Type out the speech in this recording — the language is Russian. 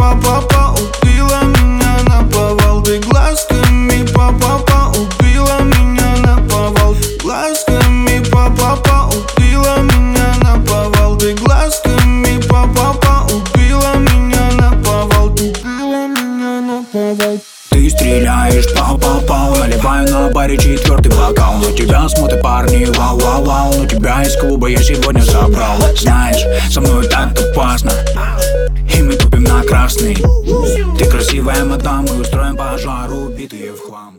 па-па-па, убила меня наповал. Ты глазками па-па-па, убила меня наповал. Глазками па-па-па, убила меня наповал. Ты глазками па-па-па, убила меня наповал. Убила меня наповал. Ты стреляешь, пау-пау-пау. Наливаю на баре 4-й бокал. На тебя смотрят парни, вау-вау-вау. Но тебя из клуба я сегодня забрал. Знаешь, со мной так опасно, и мы тупим на красный. Ты красивая мадам, мы устроим пожар, убитые в хлам.